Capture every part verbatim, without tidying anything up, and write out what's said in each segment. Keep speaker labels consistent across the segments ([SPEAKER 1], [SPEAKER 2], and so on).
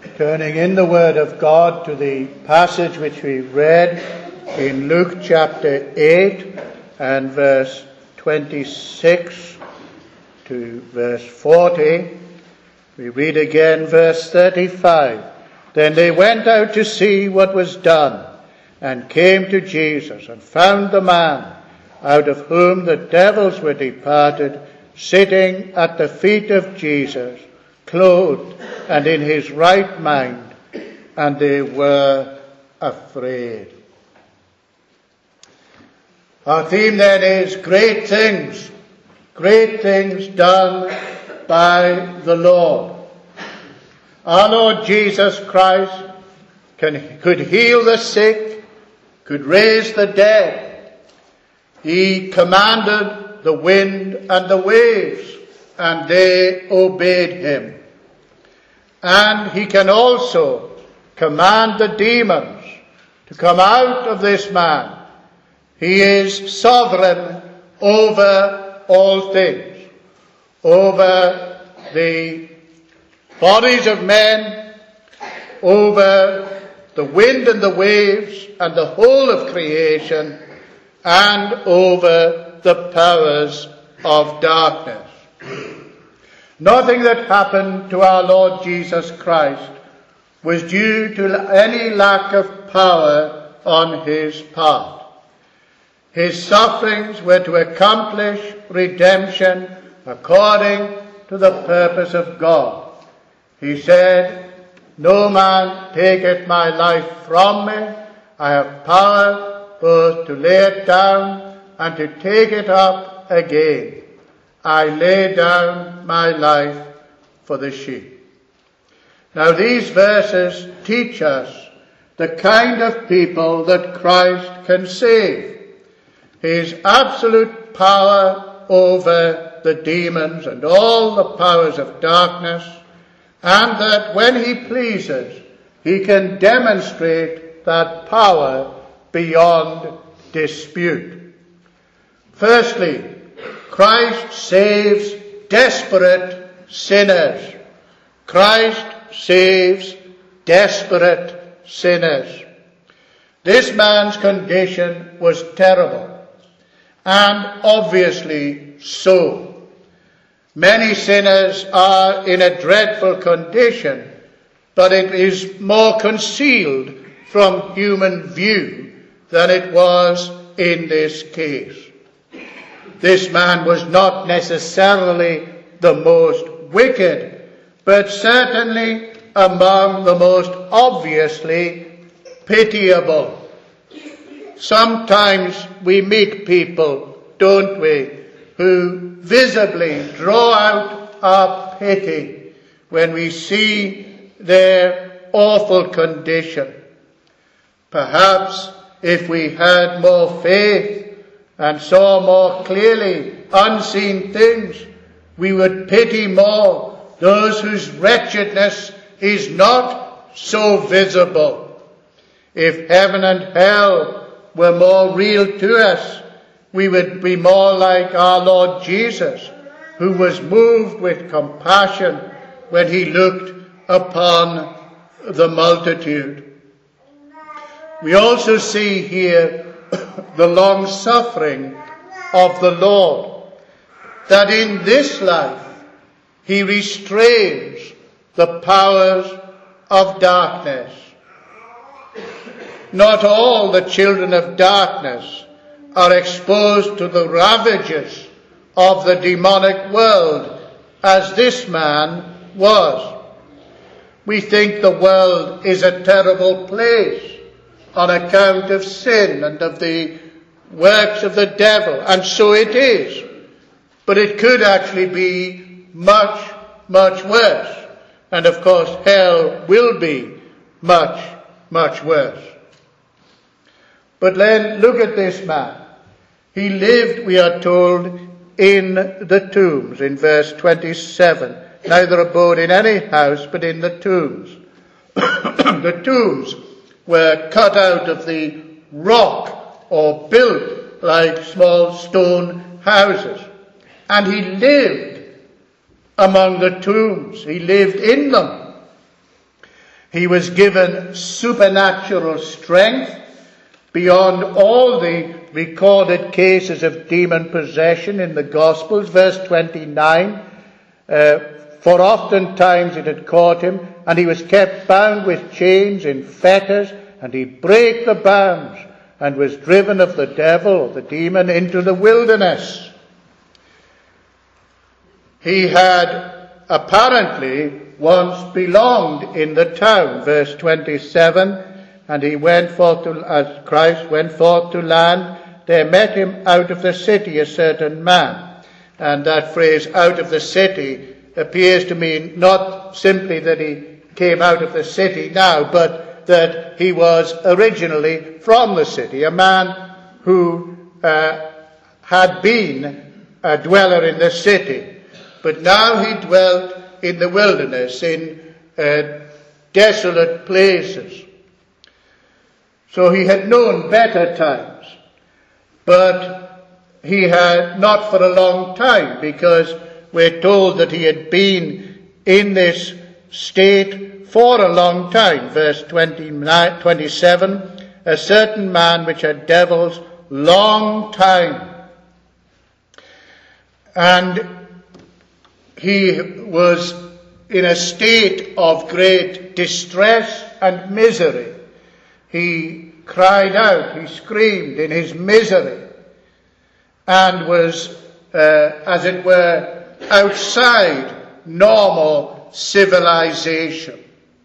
[SPEAKER 1] Turning in the Word of God to the passage which we read in Luke chapter eight and verse twenty-six to verse forty, we read again verse thirty-five. Then they went out to see what was done, and came to Jesus, and found the man, out of whom the devils were departed, sitting at the feet of Jesus, clothed and in his right mind, and they were afraid. Our theme then is great things, great things done by the Lord. Our Lord Jesus Christ can, could heal the sick, could raise the dead. He commanded the wind and the waves, and they obeyed him. And he can also command the demons to come out of this man. He is sovereign over all things, over the bodies of men, over the wind and the waves and the whole of creation, and over the powers of darkness. Nothing that happened to our Lord Jesus Christ was due to any lack of power on his part. His sufferings were to accomplish redemption according to the purpose of God. He said, "No man taketh my life from me. I have power both to lay it down and to take it up again. I lay down my life for the sheep." Now these verses teach us the kind of people that Christ can save. His absolute power over the demons and all the powers of darkness, and that when he pleases, he can demonstrate that power beyond dispute. Firstly, Christ saves desperate sinners. Christ saves desperate sinners. This man's condition was terrible, and obviously so. Many sinners are in a dreadful condition, but it is more concealed from human view than it was in this case. This man was not necessarily the most wicked, but certainly among the most obviously pitiable. Sometimes we meet people, don't we, who visibly draw out our pity when we see their awful condition. Perhaps if we had more faith and saw more clearly unseen things, we would pity more those whose wretchedness is not so visible. If heaven and hell were more real to us, we would be more like our Lord Jesus, who was moved with compassion when he looked upon the multitude. We also see here the long suffering of the Lord, that in this life he restrains the powers of darkness. Not all the children of darkness are exposed to the ravages of the demonic world as this man was. We think the world is a terrible place on account of sin and of the works of the devil, and so it is. But it could actually be much, much worse. And of course, hell will be much, much worse. But then look at this man. He lived, we are told, in the tombs, in verse twenty-seven. Neither abode in any house, but in the tombs. The tombs were cut out of the rock or built like small stone houses. And he lived among the tombs. He lived in them. He was given supernatural strength beyond all the recorded cases of demon possession in the Gospels. Verse twenty-nine, uh, for oftentimes it had caught him, and he was kept bound with chains in fetters, and he brake the bounds, and was driven of the devil, the demon, into the wilderness. He had apparently once belonged in the town. Verse twenty-seven, and he went forth to, as Christ went forth to land, there met him out of the city a certain man. And that phrase, out of the city, appears to mean not simply that he came out of the city now, but that he was originally from the city, a man who uh, had been a dweller in the city, but now he dwelt in the wilderness, in uh, desolate places. So he had known better times, but he had not for a long time, because we're told that he had been in this state for a long time. Verse twenty-nine, twenty-seven, a certain man which had devils long time. And he was in a state of great distress and misery. He cried out, he screamed in his misery, and was, uh, as it were, outside normal civilization.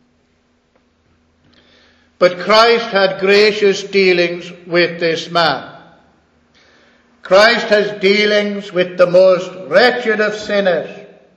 [SPEAKER 1] But Christ had gracious dealings with this man. Christ has dealings with the most wretched of sinners.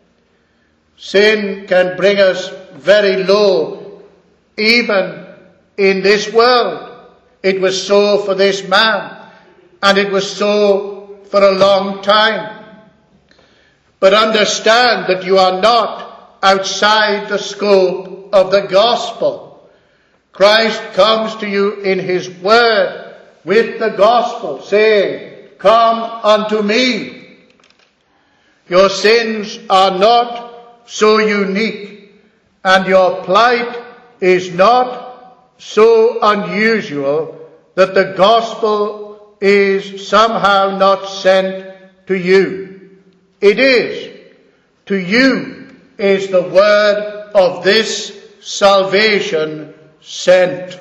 [SPEAKER 1] Sin can bring us very low, even in this world. It was so for this man, and it was so for a long time. But understand that you are not outside the scope of the gospel. Christ comes to you in his word with the gospel, saying, come unto me. Your sins are not so unique, and your plight is not so unusual that the gospel is somehow not sent to you. It is. To you is the word of this salvation sent.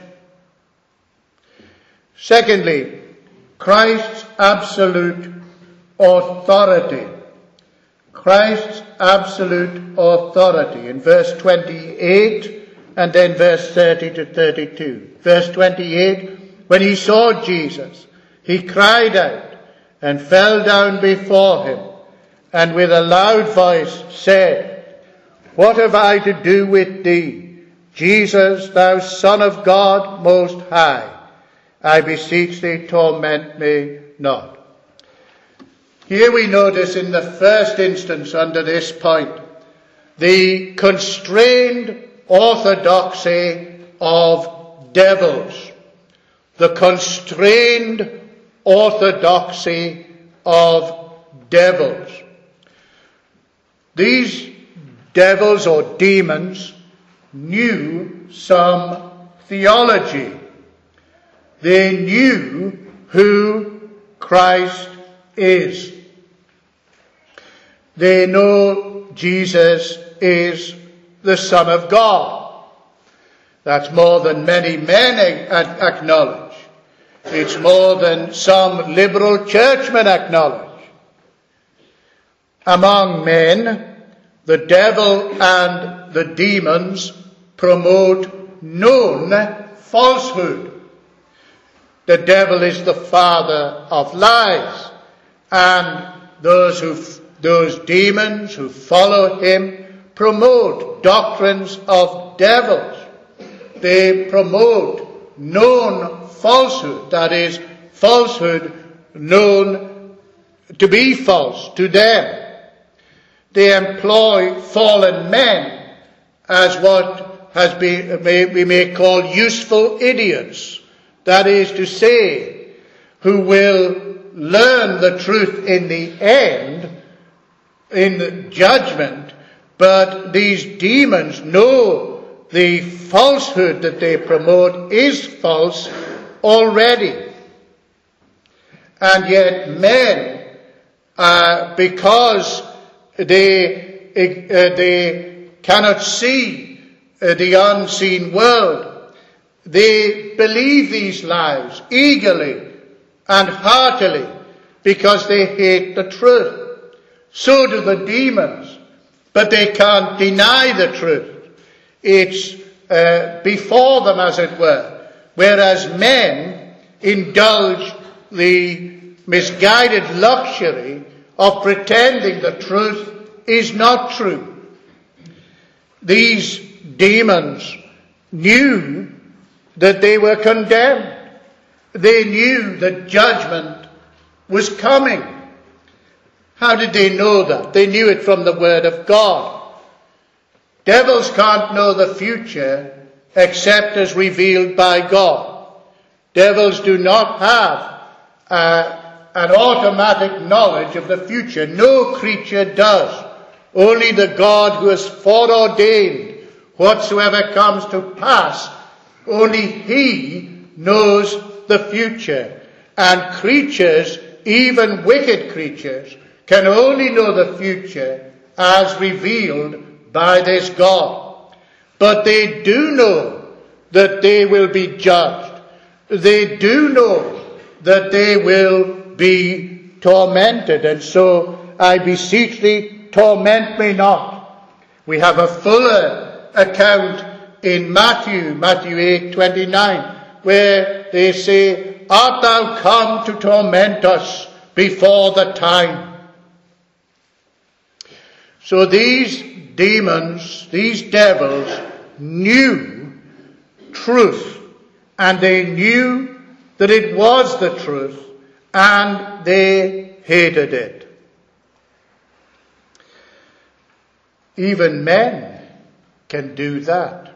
[SPEAKER 1] Secondly, Christ's absolute authority. Christ's absolute authority in verse twenty-eight and then verse thirty to thirty-two. Verse twenty-eight, when he saw Jesus, he cried out and fell down before him, and with a loud voice said, what have I to do with thee, Jesus, thou Son of God Most High? I beseech thee, torment me not. Here we notice in the first instance under this point the constrained orthodoxy of devils. The constrained orthodoxy of devils. These devils or demons knew some theology. They knew who Christ is. They know Jesus is the Son of God. That's more than many men acknowledge. It's more than some liberal churchmen acknowledge. Among men, the devil and the demons promote known falsehood. The devil is the father of lies, and those who, those demons who follow him promote doctrines of devils. They promote known falsehood, that is, falsehood known to be false to them. They employ fallen men as what has been, we may call useful idiots. That is to say, who will learn the truth in the end, in the judgment, but these demons know the falsehood that they promote is false already. And yet men, uh, because they, uh, they cannot see uh, the unseen world, they believe these lies eagerly and heartily because they hate the truth. So do the demons, but they can't deny the truth. It's uh, before them, as it were, whereas men indulge the misguided luxury of pretending the truth is not true. These demons knew that they were condemned. They knew that judgment was coming. How did they know that? They knew it from the Word of God. Devils can't know the future except as revealed by God. Devils do not have uh, an automatic knowledge of the future. No creature does. Only the God who has foreordained whatsoever comes to pass, only He knows the future. And creatures, even wicked creatures, can only know the future as revealed by this God. But they do know that they will be judged. They do know that they will be tormented. And so I beseech thee, torment me not. We have a fuller account in Matthew, Matthew eight twenty-nine, where they say, art thou come to torment us before the time? So these demons, these devils, knew truth, and they knew that it was the truth, and they hated it. Even men can do that.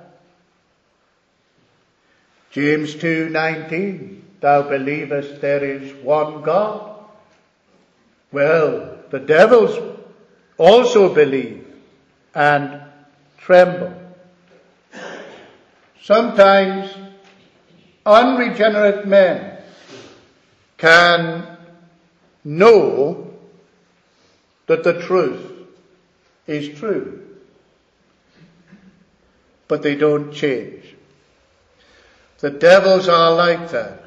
[SPEAKER 1] James two nineteen, thou believest there is one God. Well, the devils also believe and tremble. Sometimes unregenerate men can know that the truth is true, but they don't change. The devils are like that,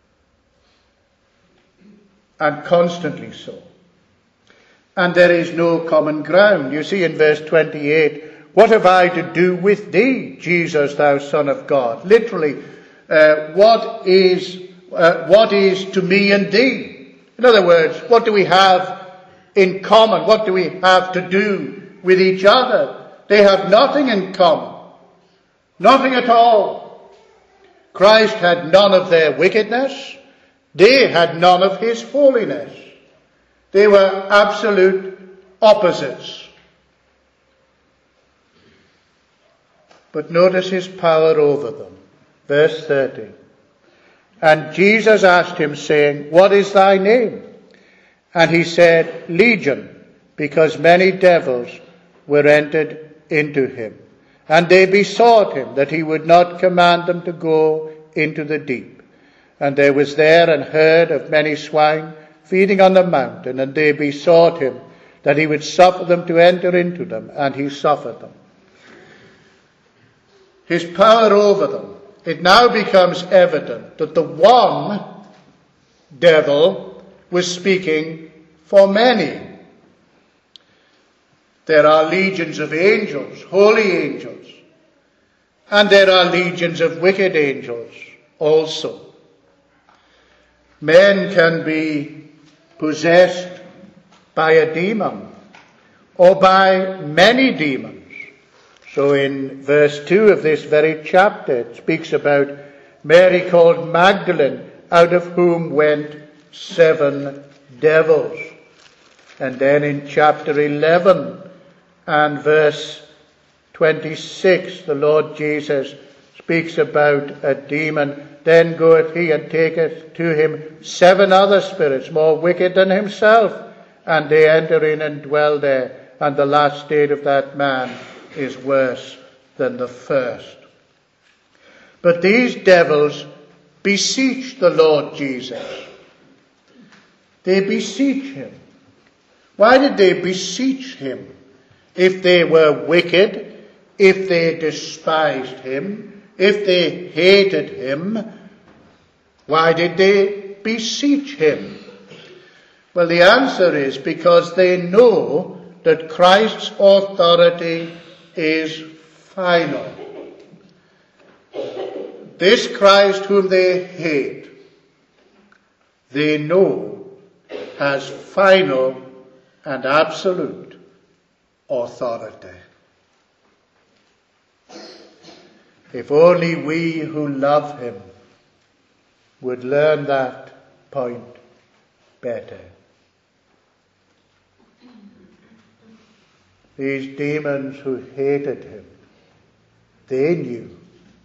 [SPEAKER 1] and constantly so. And there is no common ground. You see in verse twenty-eight, what have I to do with thee, Jesus, thou Son of God? Literally, uh, what is uh, what is to me and thee? In other words, what do we have in common? What do we have to do with each other? They have nothing in common. Nothing at all. Christ had none of their wickedness. They had none of his holiness. They were absolute opposites. But notice his power over them. Verse thirty. And Jesus asked him, saying, what is thy name? And he said, Legion, because many devils were entered into him. And they besought him that he would not command them to go into the deep. And there was there an herd of many swine feeding on the mountain, and they besought him that he would suffer them to enter into them, and he suffered them. His power over them. It now becomes evident that the one devil was speaking for many. There are legions of angels, holy angels, and there are legions of wicked angels also. Men can be possessed by a demon or by many demons. So in verse two of this very chapter, it speaks about Mary called Magdalene, out of whom went seven devils. And then in chapter eleven and verse twenty-six, the Lord Jesus speaks about a demon. Then goeth he and taketh to him seven other spirits more wicked than himself, and they enter in and dwell there, and the last state of that man is worse than the first. But these devils beseech the Lord Jesus. They beseech him. Why did they beseech him? If they were wicked, if they despised him, if they hated him, why did they beseech him? Well, the answer is because they know that Christ's authority is final. This Christ whom they hate, they know has final and absolute authority. If only we who love him would learn that point better. These demons who hated him, they knew.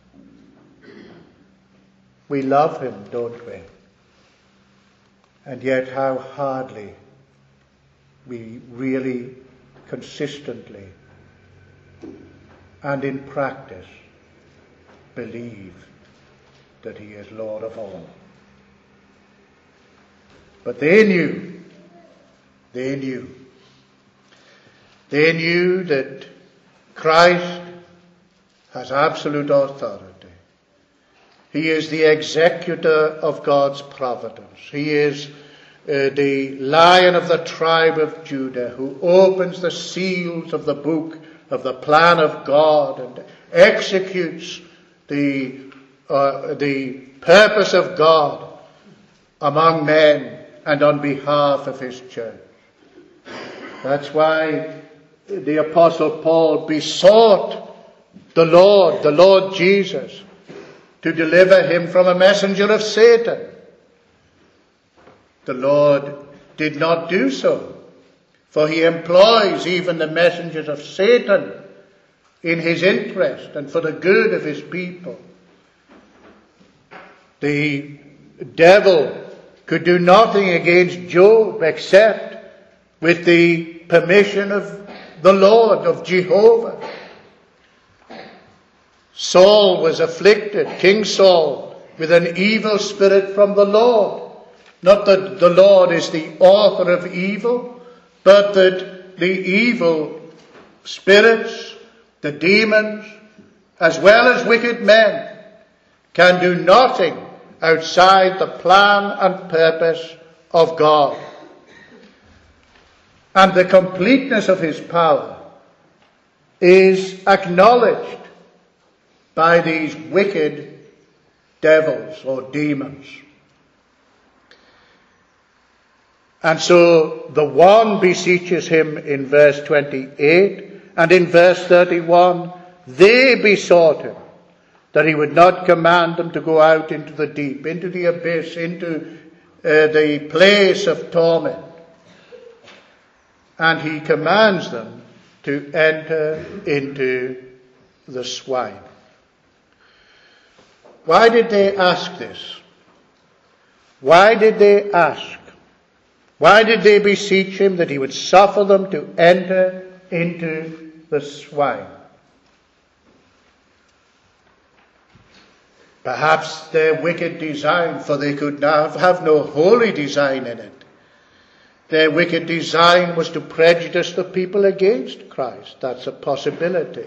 [SPEAKER 1] We love him, don't we? And yet how hardly we really consistently and in practice believe that he is Lord of all. But they knew, they knew, they knew that Christ has absolute authority. He is the executor of God's providence. He is uh, the Lion of the tribe of Judah who opens the seals of the book of the plan of God and executes the, uh, the purpose of God among men and on behalf of his church. That's why the Apostle Paul besought the Lord, the Lord Jesus, to deliver him from a messenger of Satan. The Lord did not do so, for he employs even the messengers of Satan in his interest and for the good of his people. The devil could do nothing against Job except with the permission of the Lord, of Jehovah. Saul was afflicted, King Saul, with an evil spirit from the Lord. Not that the Lord is the author of evil, but that the evil spirits, the demons, as well as wicked men, can do nothing outside the plan and purpose of God. And the completeness of his power is acknowledged by these wicked devils or demons. And so the one beseeches him in verse twenty-eight, and in verse thirty-one, they besought him that he would not command them to go out into the deep, into the abyss, into uh, the place of torment. And he commands them to enter into the swine. Why did they ask this? Why did they ask? Why did they beseech him that he would suffer them to enter into the swine? Perhaps their wicked design, for they could now have no holy design in it. Their wicked design was to prejudice the people against Christ. That's a possibility.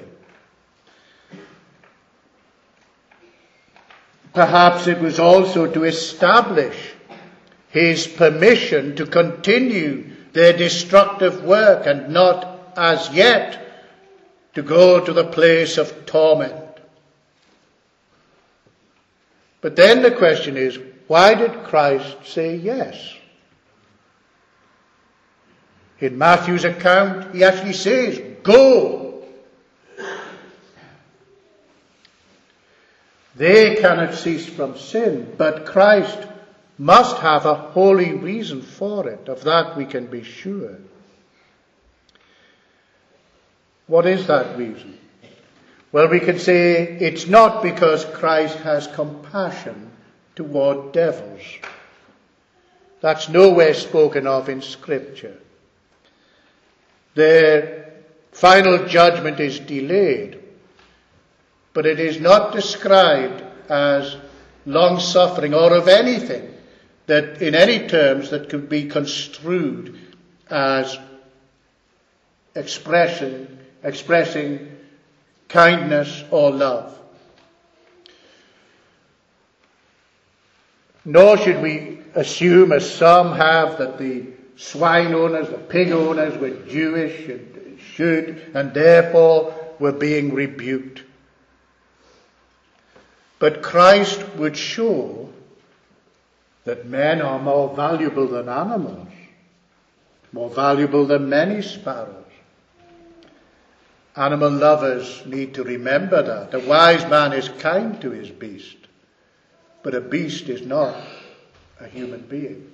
[SPEAKER 1] Perhaps it was also to establish his permission to continue their destructive work and not as yet to go to the place of torment. But then the question is, why did Christ say yes? In Matthew's account, he actually says, go. They cannot cease from sin, but Christ must have a holy reason for it. Of that we can be sure. What is that reason? Well, we can say it's not because Christ has compassion toward devils. That's nowhere spoken of in Scripture. Their final judgment is delayed. but it is not described as long-suffering or of anything that in any terms that could be construed as expression, expressing kindness or love. Nor should we assume, as some have, that the swine owners, the pig owners were Jewish and should, and therefore were being rebuked. But Christ would show that men are more valuable than animals, more valuable than many sparrows. Animal lovers need to remember that. A wise man is kind to his beast, but a beast is not a human being.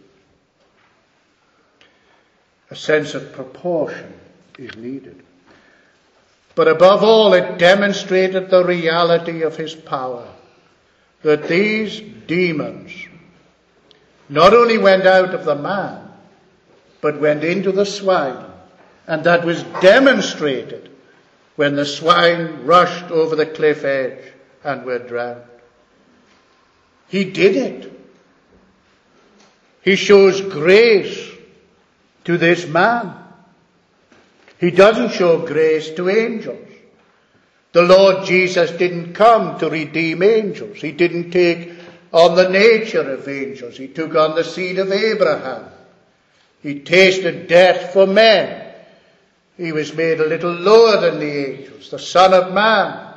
[SPEAKER 1] A sense of proportion is needed. But above all, it demonstrated the reality of his power, that these demons not only went out of the man, but went into the swine. And that was demonstrated when the swine rushed over the cliff edge and were drowned. He did it. He shows grace to this man. He doesn't show grace to angels. The Lord Jesus didn't come to redeem angels. He didn't take on the nature of angels. He took on the seed of Abraham. He tasted death for men. He was made a little lower than the angels, the Son of Man.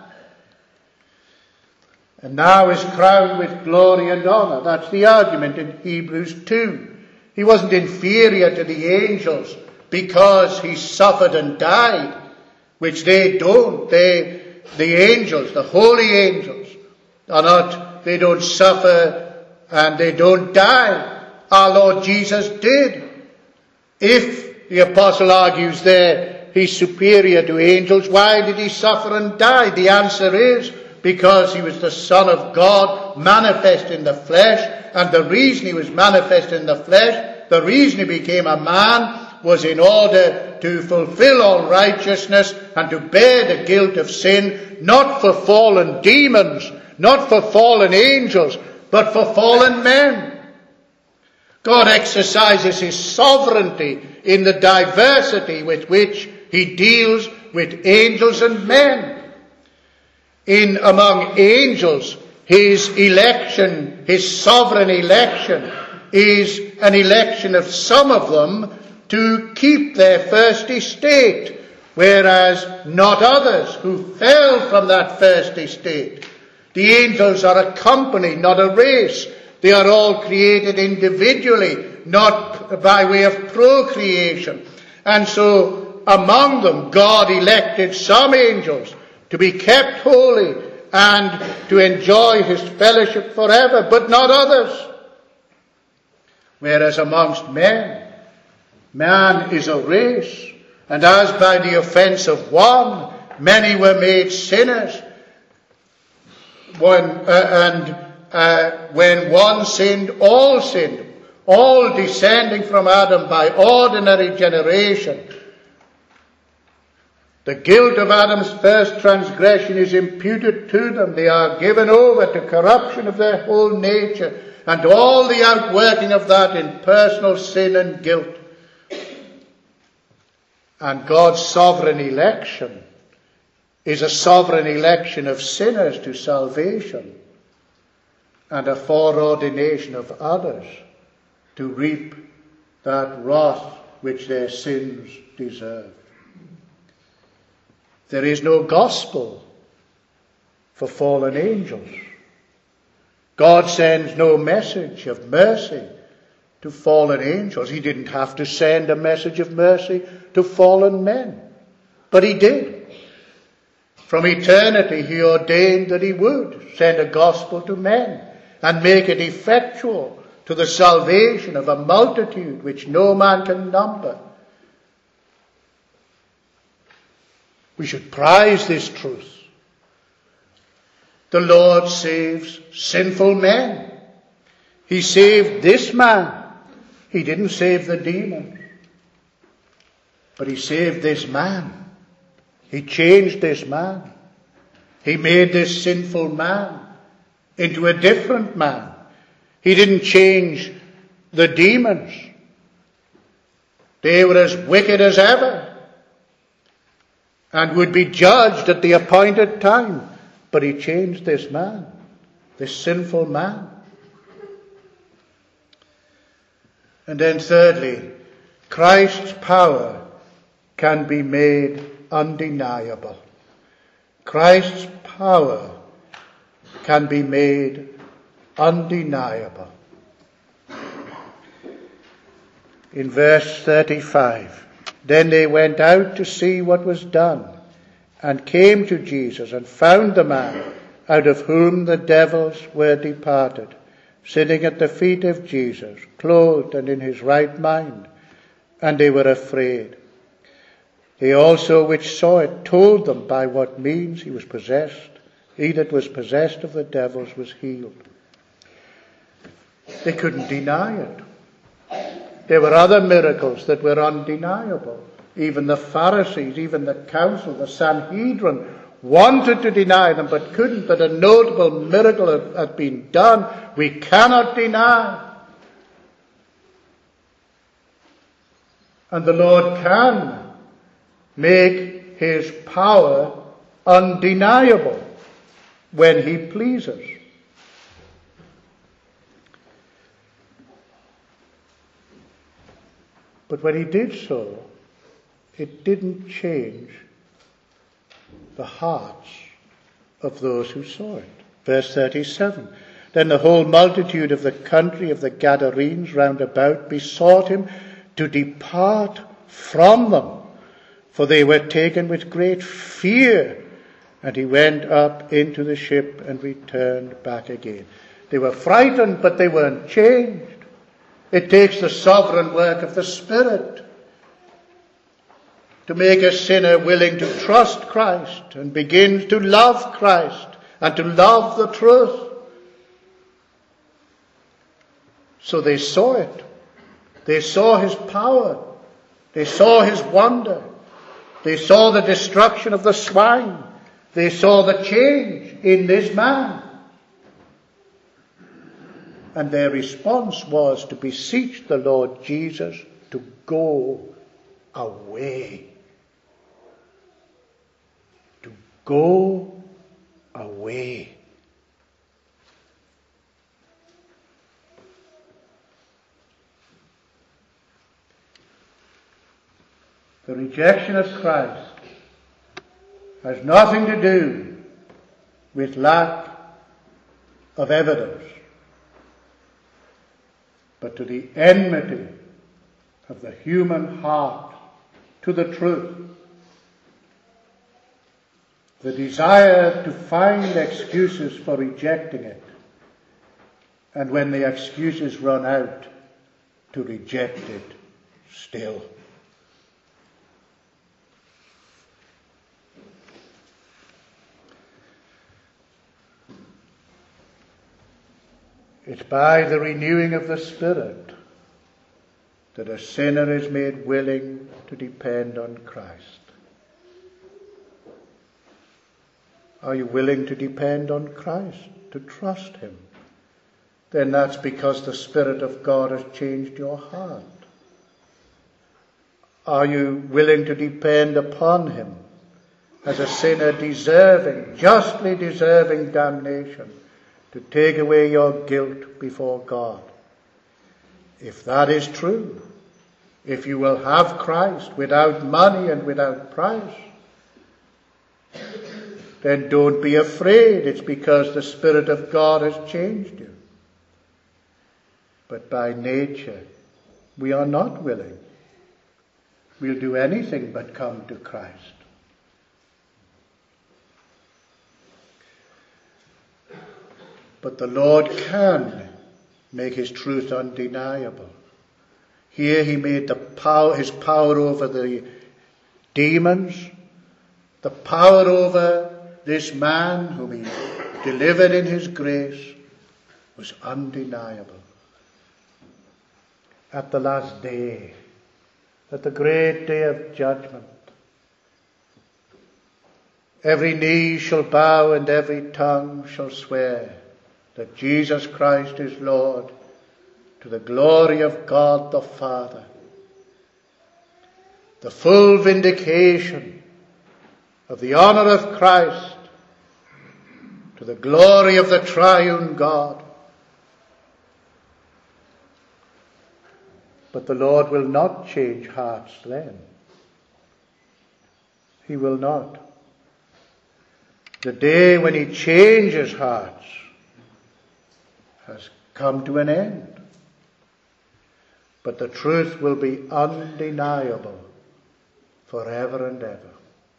[SPEAKER 1] And now is crowned with glory and honor. That's the argument in Hebrews two. He wasn't inferior to the angels because he suffered and died, which they don't. They, the angels, the holy angels, are not, they don't suffer and they don't die. Our Lord Jesus did. If the apostle argues there he's superior to angels, why did he suffer and die? The answer is because he was the Son of God, manifest in the flesh, and the reason he was manifest in the flesh, the reason he became a man, was in order to fulfill all righteousness and to bear the guilt of sin, not for fallen demons, not for fallen angels, but for fallen men. God exercises his sovereignty in the diversity with which he deals with angels and men. In among angels, his election, his sovereign election, is an election of some of them to keep their first estate, whereas not others who fell from that first estate. The angels are a company, not a race. They are all created individually, not by way of procreation. And so among them, God elected some angels to be kept holy and to enjoy his fellowship forever, but not others. Whereas amongst men, man is a race, and as by the offense of one, many were made sinners, when, uh, and uh, when one sinned, all sinned, all descending from Adam by ordinary generation. The guilt of Adam's first transgression is imputed to them. They are given over to corruption of their whole nature, and all the outworking of that in personal sin and guilt. And God's sovereign election is a sovereign election of sinners to salvation, and a foreordination of others to reap that wrath which their sins deserve. There is no gospel for fallen angels. God sends no message of mercy to fallen angels. He didn't have to send a message of mercy to fallen men, but he did. From eternity he ordained that he would send a gospel to men and make it effectual to the salvation of a multitude which no man can number. We should prize this truth. The Lord saves sinful men. He saved this man. He didn't save the demons, but he saved this man. He changed this man. He made this sinful man into a different man. He didn't change the demons. They were as wicked as ever and would be judged at the appointed time. But he changed this man, this sinful man. And then thirdly, Christ's power can be made undeniable. Christ's power can be made undeniable. In verse thirty-five, then they went out to see what was done, and came to Jesus, and found the man out of whom the devils were departed, sitting at the feet of Jesus, clothed and in his right mind, and they were afraid. They also which saw it told them by what means he was possessed. He that was possessed of the devils was healed. They couldn't deny it. There were other miracles that were undeniable. Even the Pharisees, even the council, the Sanhedrin wanted to deny them but couldn't, that a notable miracle had, had been done. We cannot deny. And the Lord can make his power undeniable when he pleases. But when he did so, it didn't change the hearts of those who saw it. Verse thirty-seven. Then the whole multitude of the country of the Gadarenes round about besought him to depart from them, for they were taken with great fear. And he went up into the ship and returned back again. They were frightened, but they weren't changed. It takes the sovereign work of the Spirit to make a sinner willing to trust Christ and begins to love Christ and to love the truth. So they saw it. They saw his power. They saw his wonder. They saw the destruction of the swine. They saw the change in this man. And their response was to beseech the Lord Jesus to go away. To go away. The rejection of Christ has nothing to do with lack of evidence, but to the enmity of the human heart to the truth, the desire to find excuses for rejecting it, and when the excuses run out, to reject it still. It's by the renewing of the Spirit that a sinner is made willing to depend on Christ. Are you willing to depend on Christ, to trust him? Then that's because the Spirit of God has changed your heart. Are you willing to depend upon him as a sinner deserving, justly deserving damnation, to take away your guilt before God? If that is true, if you will have Christ without money and without price, then don't be afraid. It's because the Spirit of God has changed you. But by nature, we are not willing. We'll do anything but come to Christ. But the Lord can make his truth undeniable. Here he made the power, his power over the demons, the power over this man whom he delivered in his grace was undeniable. At the last day, at the great day of judgment, every knee shall bow and every tongue shall swear that Jesus Christ is Lord, to the glory of God the Father. The full vindication of the honor of Christ, to the glory of the triune God. But the Lord will not change hearts then. He will not. The day when he changes hearts has come to an end. But the truth will be undeniable forever and ever.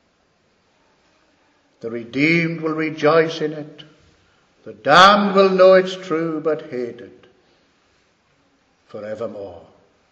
[SPEAKER 1] The redeemed will rejoice in it. The damned will know it's true but hate it forevermore.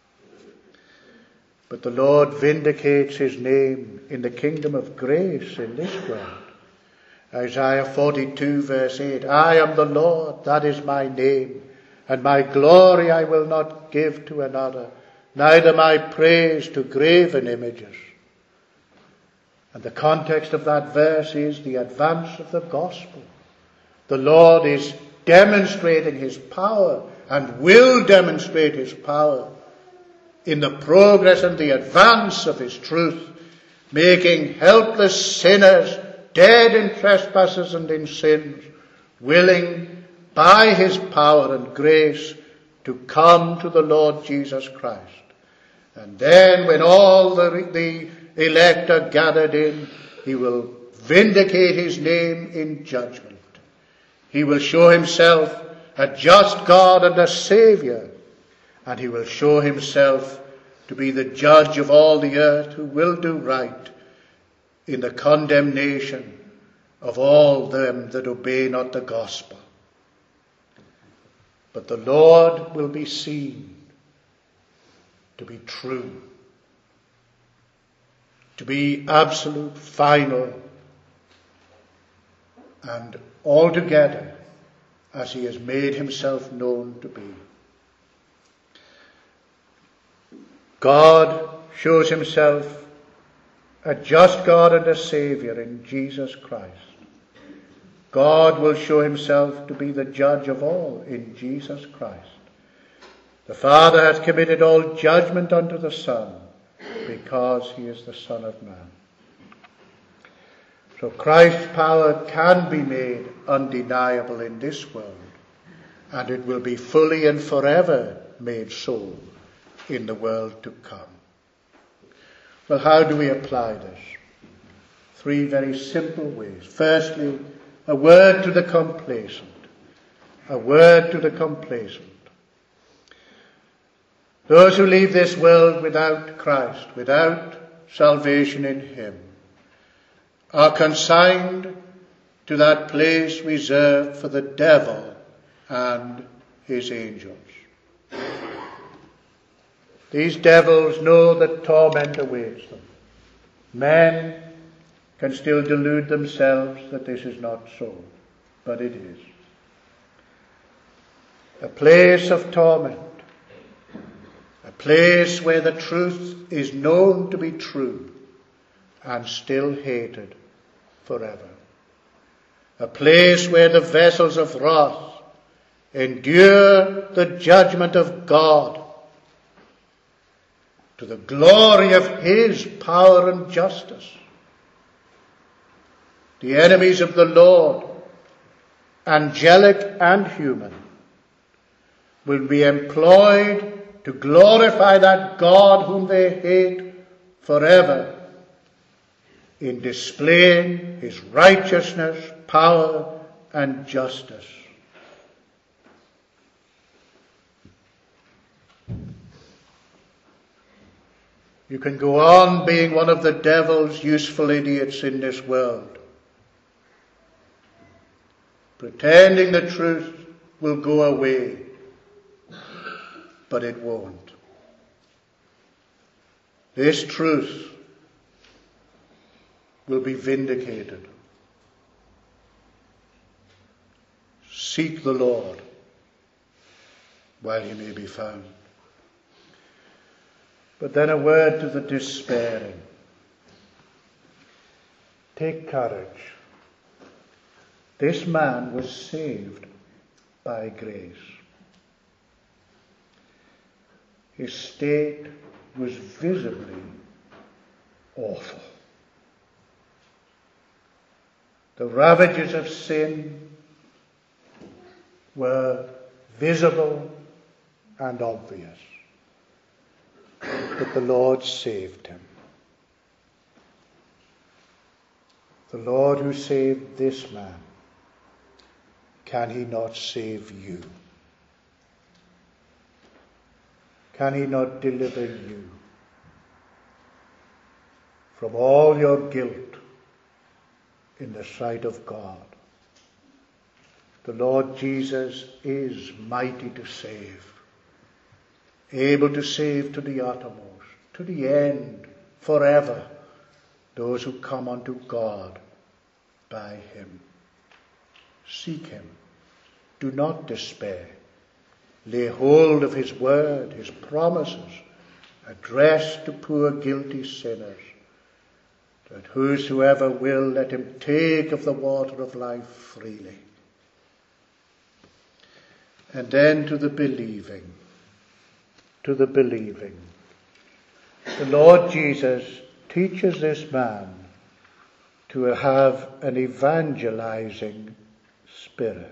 [SPEAKER 1] But the Lord vindicates his name in the kingdom of grace in this world. Isaiah forty-two verse eight, I am the Lord, that is my name, and my glory I will not give to another, neither my praise to graven images. And the context of that verse is the advance of the gospel. The Lord is demonstrating his power and will demonstrate his power in the progress and the advance of his truth, making helpless sinners dead in trespasses and in sins, willing by his power and grace to come to the Lord Jesus Christ. And then when all the, the elect are gathered in, he will vindicate his name in judgment. He will show himself a just God and a Saviour, and he will show himself to be the judge of all the earth, who will do right in the condemnation of all them that obey not the gospel. But the Lord will be seen to be true, to be absolute, final, and altogether as he has made himself known to be. God shows himself a just God and a Saviour in Jesus Christ. God will show himself to be the judge of all in Jesus Christ. The Father hath committed all judgment unto the Son, because he is the Son of Man. So Christ's power can be made undeniable in this world, and it will be fully and forever made so in the world to come. Well, how do we apply this? Three very simple ways. Firstly, a word to the complacent. A word to the complacent. Those who leave this world without Christ, without salvation in him, are consigned to that place reserved for the devil and his angels. These devils know that torment awaits them. Men can still delude themselves that this is not so, but it is. A place of torment, a place where the truth is known to be true and still hated forever. A place where the vessels of wrath endure the judgment of God to the glory of his power and justice. The enemies of the Lord, angelic and human, will be employed to glorify that God whom they hate forever in displaying his righteousness, power, and justice. You can go on being one of the devil's useful idiots in this world, pretending the truth will go away, but it won't. This truth will be vindicated. Seek the Lord while he may be found. But then a word to the despairing. Take courage. This man was saved by grace. His state was visibly awful. The ravages of sin were visible and obvious. But the Lord saved him. The Lord who saved this man, can he not save you? Can he not deliver you from all your guilt in the sight of God? The Lord Jesus is mighty to save, able to save to the uttermost, to the end, forever, those who come unto God by him. Seek him. Do not despair. Lay hold of his word, his promises, addressed to poor guilty sinners, that whosoever will, let him take of the water of life freely. And then to the believing, to the believing. The Lord Jesus teaches this man to have an evangelizing spirit.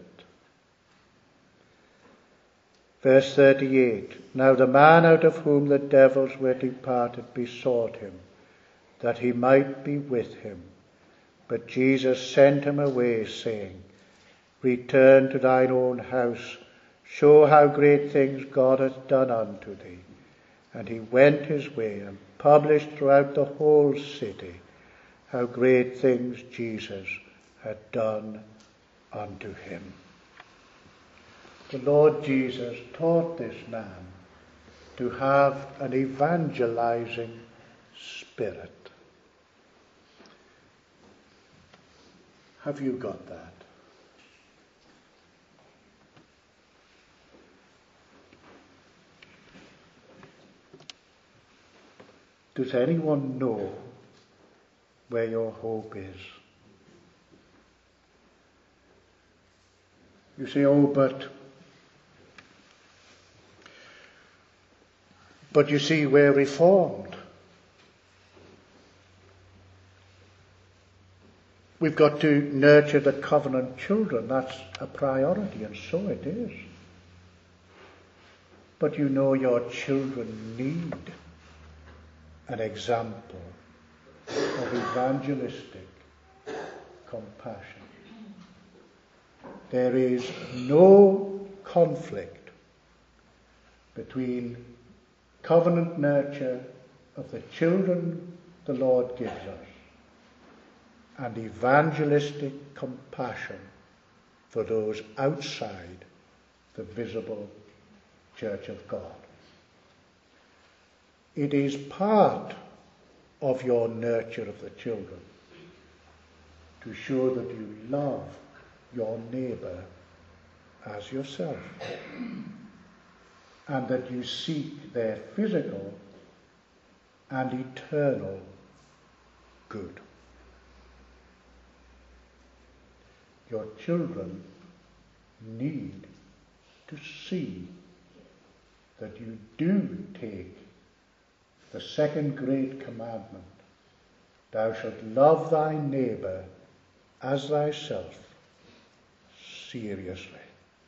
[SPEAKER 1] Verse thirty-eight, now the man out of whom the devils were departed besought him, that he might be with him. But Jesus sent him away, saying, return to thine own house, show how great things God hath done unto thee. And he went his way, and published throughout the whole city how great things Jesus had done unto him. The Lord Jesus taught this man to have an evangelizing spirit. Have you got that? Does anyone know where your hope is? You say, oh, but, but you see, we're reformed. We've got to nurture the covenant children. That's a priority, and so it is. But you know, your children need an example of evangelistic compassion. There is no conflict between covenant nurture of the children the Lord gives us and evangelistic compassion for those outside the visible church of God. It is part of your nurture of the children to show that you love your neighbour as yourself, and that you seek their physical and eternal good. Your children need to see that you do take the second great commandment, thou shalt love thy neighbour as thyself, seriously.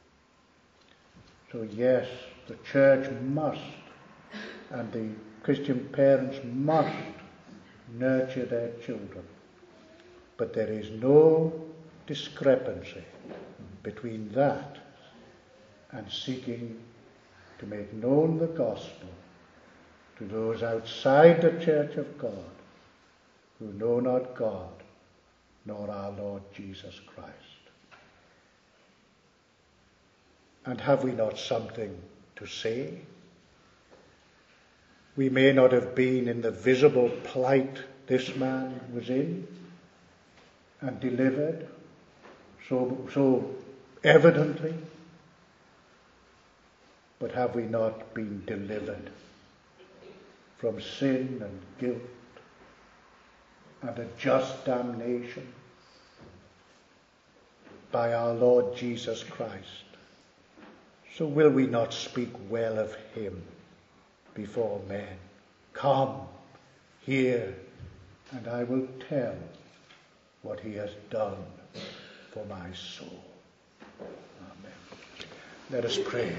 [SPEAKER 1] So yes, the church must, and the Christian parents must nurture their children. But there is no discrepancy between that and seeking to make known the gospel to those outside the church of God who know not God nor our Lord Jesus Christ. And have we not something to say? We may not have been in the visible plight this man was in and delivered so, so evidently, but have we not been delivered from sin and guilt and a just damnation by our Lord Jesus Christ. So will we not speak well of him before men? Come, hear, and I will tell what he has done for my soul. Amen. Let us pray.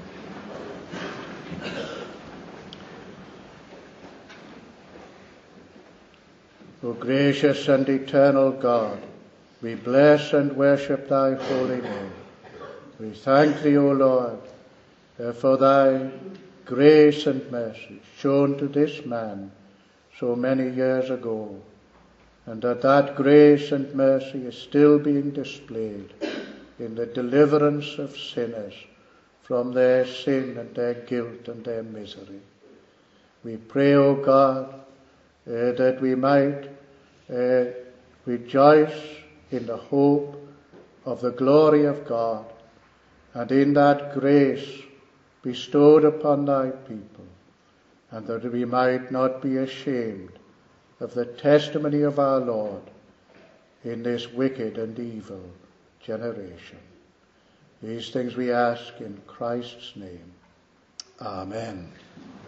[SPEAKER 1] O gracious and eternal God, we bless and worship thy holy name. We thank thee, O Lord, for thy grace and mercy shown to this man so many years ago, and that that grace and mercy is still being displayed in the deliverance of sinners from their sin and their guilt and their misery. We pray, O God, uh, that we might uh, rejoice in the hope of the glory of God, and in that grace bestowed upon thy people, and that we might not be ashamed of the testimony of our Lord in this wicked and evil generation. These things we ask in Christ's name. Amen.